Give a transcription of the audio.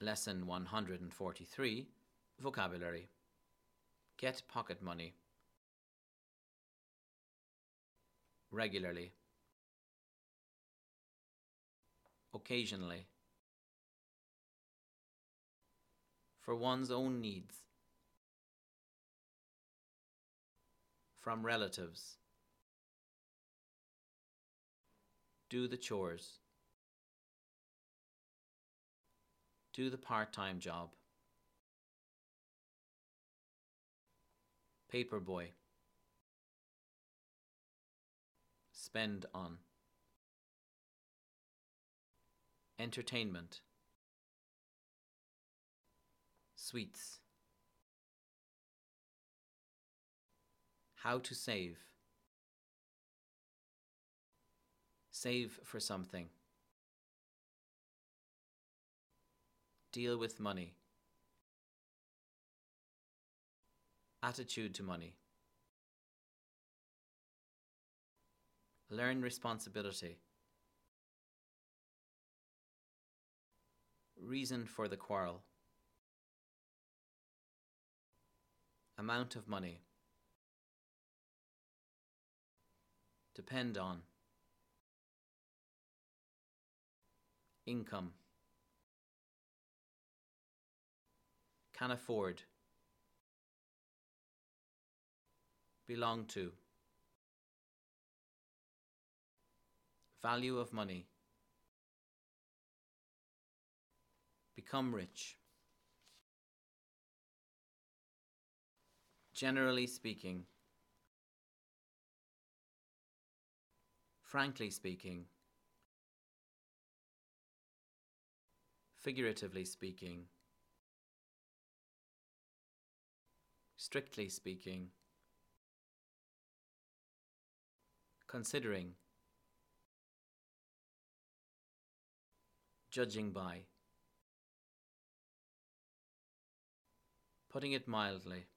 Lesson 143, Vocabulary. Get pocket money. Regularly. Occasionally. For one's own needs. From relatives. Do the chores. Do the part-time job. Paperboy. Spend on. Entertainment. Sweets. How to save. Save for something. Deal with money. Attitude to money. Learn responsibility. Reason for the quarrel. Amount of money. Depend on. Income. Can afford. Belong to. Value of money. Become rich. Generally speaking. Frankly speaking. Figuratively speaking. Strictly speaking. Considering. Judging by. Putting it mildly.